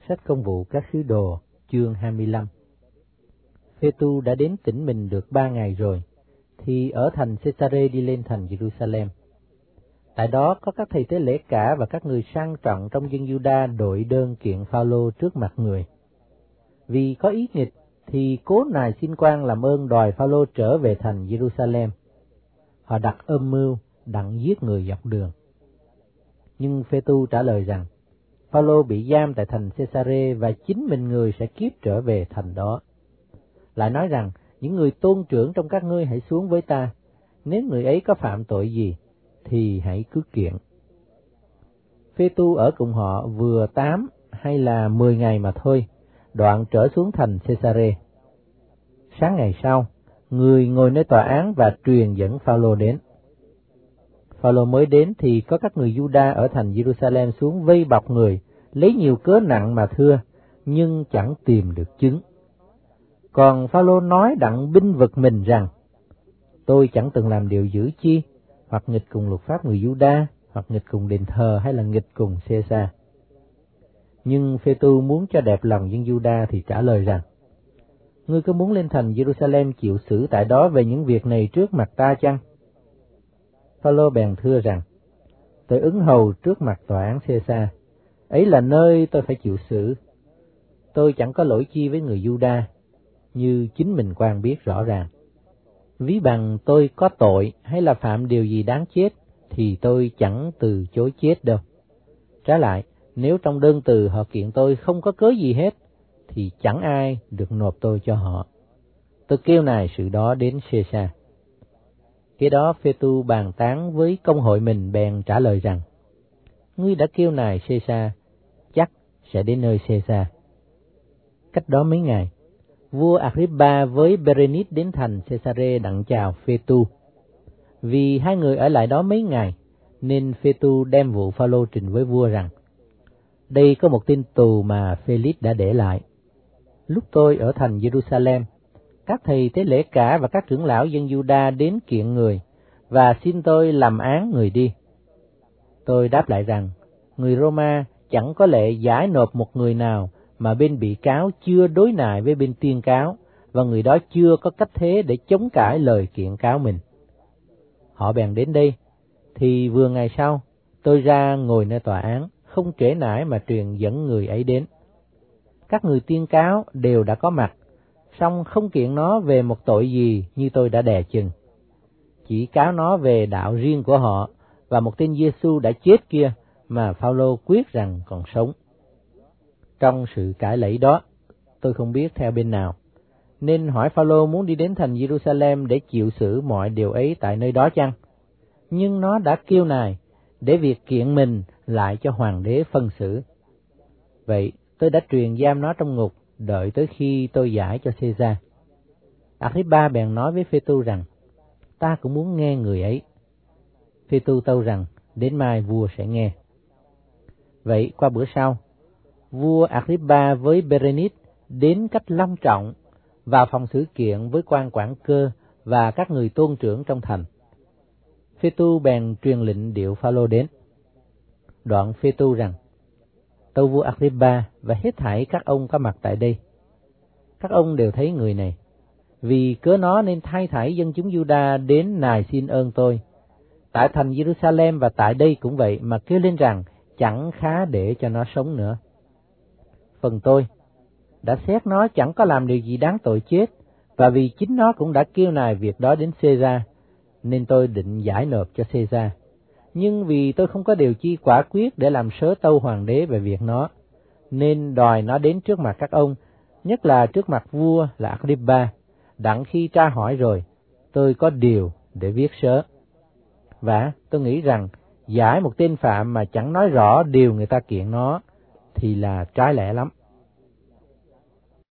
Sách Công vụ các sứ đồ, chương 25. Phê-tu đã đến tỉnh mình được 3 ngày rồi, thì ở thành Cê-sa-rê đi lên thành Giê-ru-sa-lem. Tại đó có các thầy tế lễ cả và các người sang trọng trong dân Giu-đa đội đơn kiện Phao-lô trước mặt người. Vì có ý nghịch, thì cố nài xin quan làm ơn đòi Phao-lô trở về thành Giê-ru-sa-lem. Họ đặt âm mưu đặng giết người dọc đường. Nhưng Phê-tu trả lời rằng, Phao-lô bị giam tại thành Cê-sa-rê và chính mình người sẽ kiếp trở về thành đó. Lại nói rằng, những người tôn trưởng trong các ngươi hãy xuống với ta, nếu người ấy có phạm tội gì, thì hãy cứ kiện. Phê-tu ở cùng họ vừa 8 hay là 10 ngày mà thôi, đoạn trở xuống thành Cê-sa-rê. Sáng ngày sau, người ngồi nơi tòa án và truyền dẫn Phao-lô đến. Phao-lô mới đến thì có các người Giu-đa ở thành Giê-ru-sa-lem xuống vây bọc người, lấy nhiều cớ nặng mà thưa, nhưng chẳng tìm được chứng. Còn Phao-lô nói đặng binh vực mình rằng, tôi chẳng từng làm điều dữ chi, hoặc nghịch cùng luật pháp người Giu-đa, hoặc nghịch cùng đền thờ, hay là nghịch cùng Xê-sa. Nhưng Phê-tu muốn cho đẹp lòng dân Giu-đa thì trả lời rằng, ngươi có muốn lên thành Giê-ru-sa-lem chịu xử tại đó về những việc này trước mặt ta chăng? Phao-lô bèn thưa rằng, tôi ứng hầu trước mặt tòa án Xê-sa, ấy là nơi tôi phải chịu xử. Tôi chẳng có lỗi chi với người Giu-đa, như chính mình quan biết rõ ràng. Ví bằng tôi có tội hay là phạm điều gì đáng chết, thì tôi chẳng từ chối chết đâu. Trái lại, nếu trong đơn từ họ kiện tôi không có cớ gì hết, thì chẳng ai được nộp tôi cho họ. Tôi kêu nài sự đó đến Xê-sa. Kế đó Phê-tu bàn tán với công hội mình bèn trả lời rằng, ngươi đã kêu nài Xê-sa, chắc sẽ đến nơi Xê-sa. Cách đó mấy ngày, vua Agrippa với Bê-rê-nít đến thành Cê-sa-rê đặng chào Phê-tu. Vì hai người ở lại đó mấy ngày, nên Phê-tu đem vụ Phao-lô trình với vua rằng, đây có một tin tù mà Phê-lít đã để lại. Lúc tôi ở thành Giê-ru-sa-lem, các thầy tế lễ cả và các trưởng lão dân Giu-đa đến kiện người, và xin tôi làm án người đi. Tôi đáp lại rằng, người Rô-ma chẳng có lệ giải nộp một người nào mà bên bị cáo chưa đối nại với bên tuyên cáo, và người đó chưa có cách thế để chống cãi lời kiện cáo mình. Họ bèn đến đây, thì vừa ngày sau, tôi ra ngồi nơi tòa án, không trễ nải mà truyền dẫn người ấy đến. Các người tuyên cáo đều đã có mặt, song không kiện nó về một tội gì như tôi đã đè chừng. Chỉ cáo nó về đạo riêng của họ, và một tên Giê-xu đã chết kia mà Phao-lô quyết rằng còn sống. Trong sự cãi lẫy đó, tôi không biết theo bên nào, nên hỏi Phao-lô muốn đi đến thành Giê-ru-sa-lem để chịu xử mọi điều ấy tại nơi đó chăng? Nhưng nó đã kêu nài để việc kiện mình lại cho hoàng đế phân xử. Vậy tôi đã truyền giam nó trong ngục, đợi tới khi tôi giải cho Xê-sa. Agrippa bèn nói với Phê-tu rằng, ta cũng muốn nghe người ấy. Phê-tu tâu rằng, đến mai vua sẽ nghe. Vậy qua bữa sau, vua Agrippa với Bê-rê-nít đến cách long trọng vào phòng xử kiện với quan quản cơ và các người tôn trưởng trong thành. Phê-tu bèn truyền lệnh điệu Phao-lô đến. Đoạn Phê-tu rằng, tâu vua Agrippa và hết thảy các ông có mặt tại đây. Các ông đều thấy người này, vì cớ nó nên thay thảy dân chúng Giu-đa đến nài xin ơn tôi. Tại thành Giê-ru-sa-lem và tại đây cũng vậy, mà kêu lên rằng chẳng khá để cho nó sống nữa. Phần tôi đã xét nó chẳng có làm điều gì đáng tội chết, và vì chính nó cũng đã kêu nài việc đó đến Xê-ra, nên tôi định giải nộp cho Xê-ra. Nhưng vì tôi không có điều chi quả quyết để làm sớ tâu hoàng đế về việc nó, nên đòi nó đến trước mặt các ông, nhất là trước mặt vua là Agrippa. Đặng khi tra hỏi rồi, tôi có điều để viết sớ. Và tôi nghĩ rằng giải một tên phạm mà chẳng nói rõ điều người ta kiện nó thì là trái lẽ lắm.